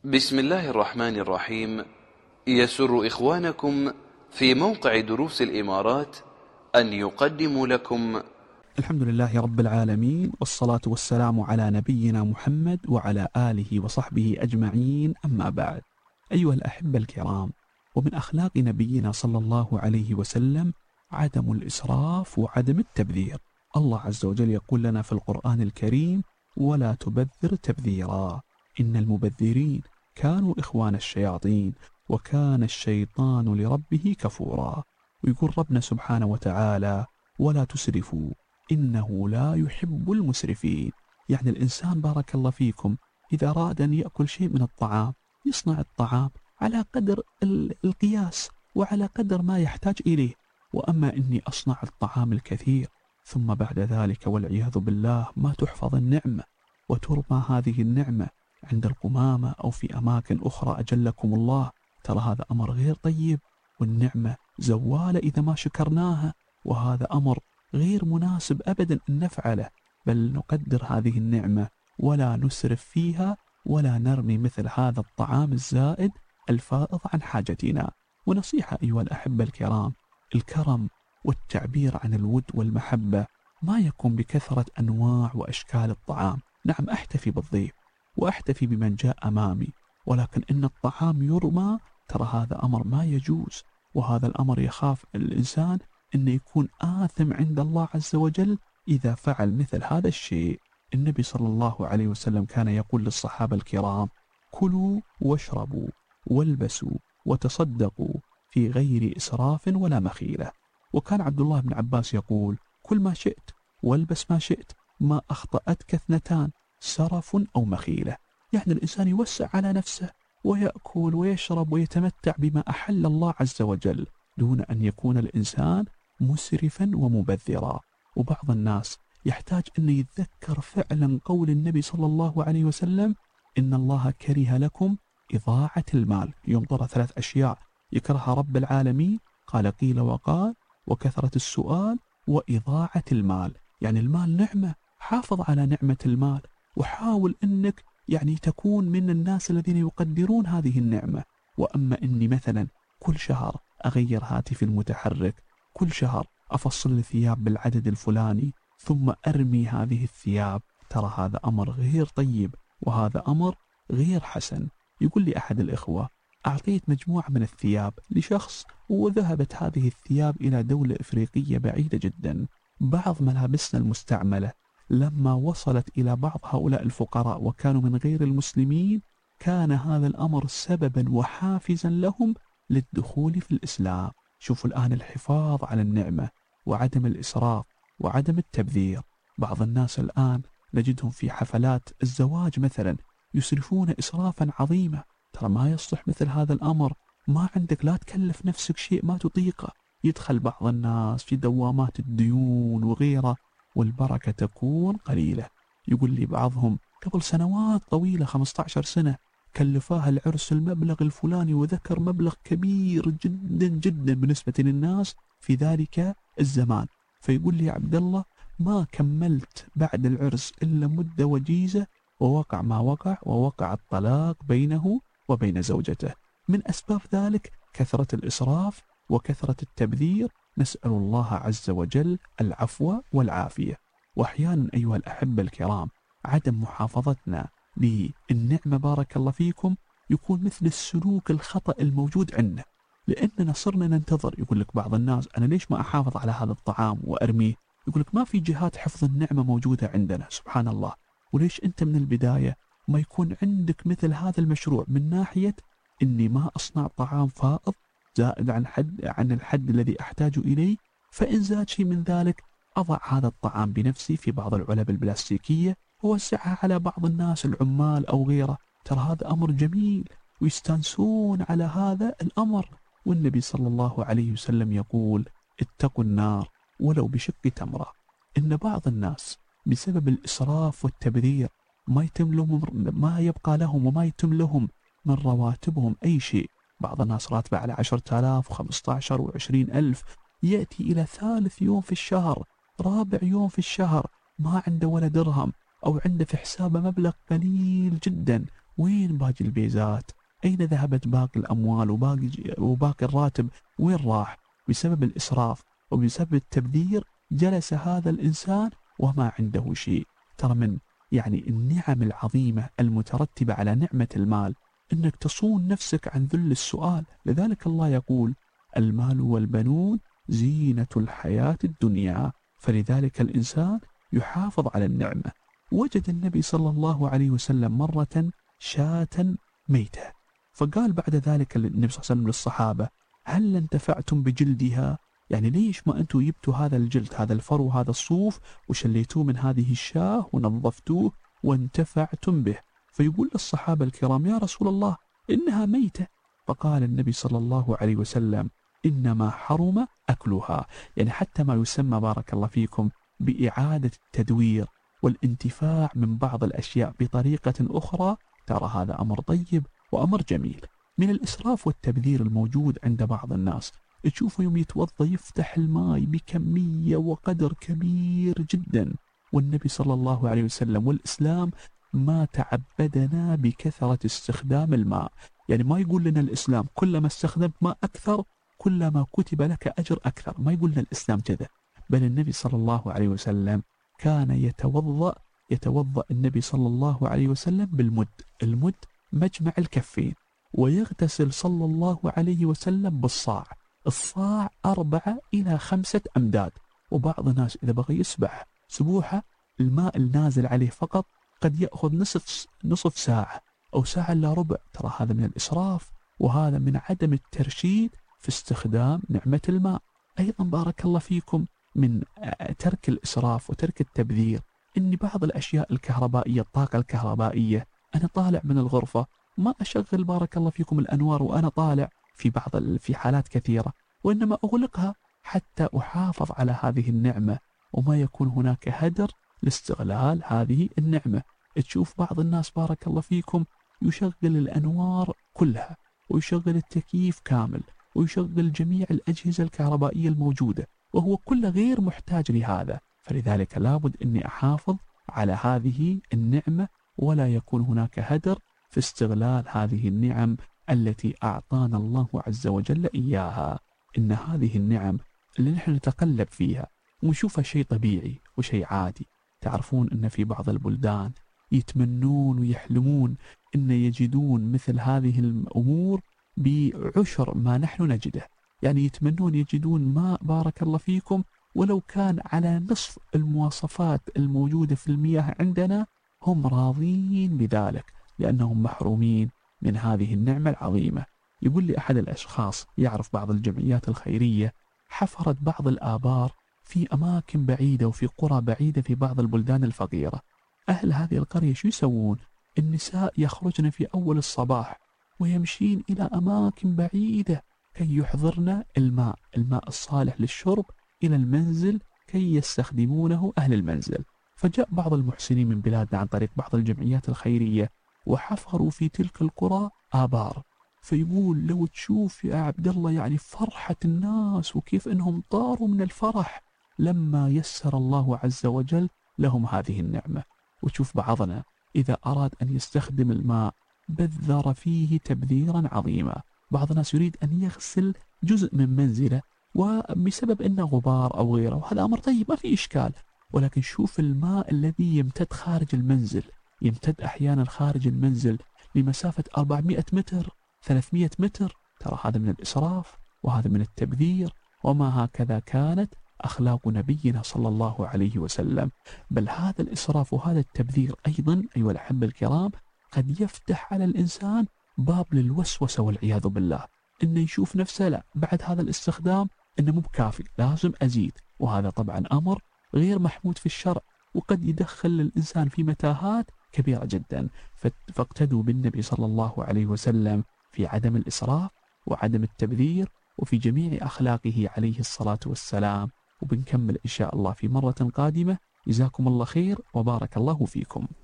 بسم الله الرحمن الرحيم. يسر إخوانكم في موقع دروس الإمارات أن يقدموا لكم الحمد لله رب العالمين، والصلاة والسلام على نبينا محمد وعلى آله وصحبه أجمعين، أما بعد. أيها الأحبة الكرام، ومن أخلاق نبينا صلى الله عليه وسلم عدم الإسراف وعدم التبذير. الله عز وجل يقول لنا في القرآن الكريم: ولا تبذر تبذيرا إن المبذرين كانوا إخوان الشياطين وكان الشيطان لربه كفورا. ويقول ربنا سبحانه وتعالى: ولا تسرفوا إنه لا يحب المسرفين. يعني الإنسان بارك الله فيكم إذا أراد أن يأكل شيء من الطعام يصنع الطعام على قدر القياس وعلى قدر ما يحتاج إليه. وأما إني أصنع الطعام الكثير ثم بعد ذلك والعياذ بالله ما تحفظ النعمة وترمى هذه النعمة عند القمامة أو في أماكن أخرى أجلكم الله، ترى هذا أمر غير طيب، والنعمة زوالة إذا ما شكرناها، وهذا أمر غير مناسب أبدا أن نفعله، بل نقدر هذه النعمة ولا نسرف فيها ولا نرمي مثل هذا الطعام الزائد الفائض عن حاجتنا. ونصيحة أيها الأحبة الكرام: الكرم والتعبير عن الود والمحبة ما يكون بكثرة أنواع وأشكال الطعام. نعم، أحتفي بالضيف وأحتفي بمن جاء أمامي، ولكن إن الطعام يرمى، ترى هذا أمر ما يجوز، وهذا الأمر يخاف الإنسان أن يكون آثم عند الله عز وجل إذا فعل مثل هذا الشيء. النبي صلى الله عليه وسلم كان يقول للصحابة الكرام: كلوا واشربوا والبسوا وتصدقوا في غير إسراف ولا مخيلة. وكان عبد الله بن عباس يقول: كل ما شئت والبس ما شئت، ما أخطأتك اثنتان، سرف أو مخيلة. يعني الإنسان يوسع على نفسه ويأكل ويشرب ويتمتع بما أحل الله عز وجل دون أن يكون الإنسان مسرفا ومبذرا. وبعض الناس يحتاج أن يتذكر فعلا قول النبي صلى الله عليه وسلم: إن الله كره لكم إضاعة المال. يوم ترى 3 أشياء يكرهها رب العالمين، قال قيل وقال وكثرة السؤال وإضاعة المال. يعني المال نعمة، حافظ على نعمة المال وحاول أنك يعني تكون من الناس الذين يقدرون هذه النعمة. وأما أني مثلا كل شهر أغير هاتفي المتحرك، كل شهر أفصل الثياب بالعدد الفلاني ثم أرمي هذه الثياب، ترى هذا أمر غير طيب وهذا أمر غير حسن. يقول لي أحد الإخوة: أعطيت مجموعة من الثياب لشخص وذهبت هذه الثياب إلى دولة إفريقية بعيدة جدا. بعض ملابسنا المستعملة لما وصلت إلى بعض هؤلاء الفقراء وكانوا من غير المسلمين، كان هذا الأمر سببا وحافزا لهم للدخول في الإسلام. شوفوا الآن الحفاظ على النعمة وعدم الإسراف وعدم التبذير. بعض الناس الآن نجدهم في حفلات الزواج مثلا يسرفون إسرافا عظيما، ترى ما يصلح مثل هذا الأمر. ما عندك، لا تكلف نفسك شيء ما تطيقه. يدخل بعض الناس في دوامات الديون وغيره والبركة تكون قليلة. يقول لي بعضهم: قبل سنوات طويلة 15 سنة كلفاها العرس المبلغ الفلاني، وذكر مبلغ كبير جدا جدا بالنسبة للناس في ذلك الزمان. فيقول لي: يا عبد الله، ما كملت بعد العرس إلا مدة وجيزة ووقع ما وقع، ووقع الطلاق بينه وبين زوجته. من أسباب ذلك كثرة الإسراف وكثرة التبذير. نسأل الله عز وجل العفو والعافية. وأحيانا أيها الأحبة الكرام عدم محافظتنا للنعمة بارك الله فيكم يكون مثل السلوك الخطأ الموجود عندنا، لأننا صرنا ننتظر. يقول لك بعض الناس: أنا ليش ما أحافظ على هذا الطعام وأرميه؟ يقول لك ما في جهات حفظ النعمة موجودة عندنا، سبحان الله. وليش أنت من البداية ما يكون عندك مثل هذا المشروع من ناحية إني ما أصنع طعام فائض زائد عن الحد الذي أحتاج إليه، فإن زاد شيء من ذلك أضع هذا الطعام بنفسي في بعض العلب البلاستيكية ووزعها على بعض الناس العمال أو غيره. ترى هذا أمر جميل ويستانسون على هذا الأمر. والنبي صلى الله عليه وسلم يقول: اتقوا النار ولو بشق تمرة. إن بعض الناس بسبب الإسراف والتبذير ما يبقى لهم وما يتم لهم من رواتبهم أي شيء. بعض الناس راتبه على 10,000 و15 و20,000، يأتي إلى 3 يوم في الشهر، 4 يوم في الشهر ما عنده ولا درهم، أو عنده في حسابه مبلغ قليل جدا، وين باقي البيزات؟ أين ذهبت باقي الأموال وباقي الراتب؟ وين راح؟ بسبب الإسراف وبسبب التبذير جلس هذا الإنسان وما عنده شيء. ترى من النعم العظيمة المترتبة على نعمة المال أنك تصون نفسك عن ذل السؤال. لذلك الله يقول: المال والبنون زينة الحياة الدنيا. فلذلك الإنسان يحافظ على النعمة. وجد النبي صلى الله عليه وسلم مرة شاة ميتة، فقال بعد ذلك النبي صلى الله عليه وسلم للصحابة: هل انتفعتم بجلدها؟ ليش ما أنتم جبتوا هذا الجلد، هذا الفرو، هذا الصوف، وشليتوه من هذه الشاة ونظفتوه وانتفعتم به؟ فيقول للصحابة الكرام: يا رسول الله إنها ميتة. فقال النبي صلى الله عليه وسلم: إنما حرم أكلها. حتى ما يسمى بارك الله فيكم بإعادة التدوير والانتفاع من بعض الأشياء بطريقة أخرى، ترى هذا أمر طيب وأمر جميل. من الإسراف والتبذير الموجود عند بعض الناس، تشوفه يوم يتوضا يفتح الماء بكمية وقدر كبير جدا، والنبي صلى الله عليه وسلم والإسلام ما تعبدنا بكثرة استخدام الماء. ما يقول لنا الإسلام كلما استخدمت ماء أكثر كلما كتب لك أجر أكثر، ما يقول لنا الإسلام كذا، بل النبي صلى الله عليه وسلم كان يتوضأ النبي صلى الله عليه وسلم بالمد، المد مجمع الكفين، ويغتسل صلى الله عليه وسلم بالصاع، الصاع 4 إلى 5 أمداد. وبعض الناس إذا بغى يسبح سبوحة الماء النازل عليه فقط قد يأخذ نصف ساعة أو ساعة إلا ربع. ترى هذا من الإسراف، وهذا من عدم الترشيد في استخدام نعمة الماء. أيضا بارك الله فيكم من ترك الإسراف وترك التبذير إن بعض الأشياء الكهربائية، الطاقة الكهربائية، أنا طالع من الغرفة ما أشغل بارك الله فيكم الأنوار وأنا طالع في حالات كثيرة، وإنما أغلقها حتى أحافظ على هذه النعمة وما يكون هناك هدر لاستغلال هذه النعمة. تشوف بعض الناس بارك الله فيكم يشغل الأنوار كلها ويشغل التكييف كامل ويشغل جميع الأجهزة الكهربائية الموجودة وهو كله غير محتاج لهذا. فلذلك لابد أني أحافظ على هذه النعمة ولا يكون هناك هدر في استغلال هذه النعم التي أعطانا الله عز وجل إياها. إن هذه النعم اللي نحن نتقلب فيها ونشوفها شيء طبيعي وشيء عادي. تعرفون أن في بعض البلدان يتمنون ويحلمون أن يجدون مثل هذه الأمور بعشر ما نحن نجده، يتمنون يجدون ماء بارك الله فيكم ولو كان على نصف المواصفات الموجودة في المياه عندنا، هم راضين بذلك لأنهم محرومين من هذه النعمة العظيمة. يقول لي أحد الأشخاص يعرف بعض الجمعيات الخيرية حفرت بعض الآبار في أماكن بعيدة وفي قرى بعيدة في بعض البلدان الفقيرة. أهل هذه القرية شو يسوون؟ النساء يخرجن في أول الصباح ويمشين إلى أماكن بعيدة كي يحضرن الماء الصالح للشرب إلى المنزل كي يستخدمونه أهل المنزل. فجاء بعض المحسنين من بلادنا عن طريق بعض الجمعيات الخيرية وحفروا في تلك القرى آبار. فيقول لو تشوف يا عبد الله فرحة الناس وكيف أنهم طاروا من الفرح لما يسر الله عز وجل لهم هذه النعمة. وتشوف بعضنا إذا أراد أن يستخدم الماء بذر فيه تبذيرا عظيما. بعض الناس يريد أن يغسل جزء من منزله وبسبب أنه غبار أو غيره، وهذا أمر طيب ما في إشكال، ولكن شوف الماء الذي يمتد خارج المنزل، يمتد أحيانا خارج المنزل لمسافة 400 متر 300 متر. ترى هذا من الإسراف وهذا من التبذير، وما هكذا كانت أخلاق نبينا صلى الله عليه وسلم. بل هذا الإسراف وهذا التبذير أيضا أيها الأحبة الكرام قد يفتح على الإنسان باب للوسوسة والعياذ بالله، إنه يشوف نفسه لا بعد هذا الاستخدام إنه مو بكافي لازم أزيد، وهذا طبعا أمر غير محمود في الشرع وقد يدخل الإنسان في متاهات كبيرة جدا. فاقتدوا بالنبي صلى الله عليه وسلم في عدم الإسراف وعدم التبذير وفي جميع أخلاقه عليه الصلاة والسلام. وبنكمل إن شاء الله في مرة قادمة. جزاكم الله خير وبارك الله فيكم.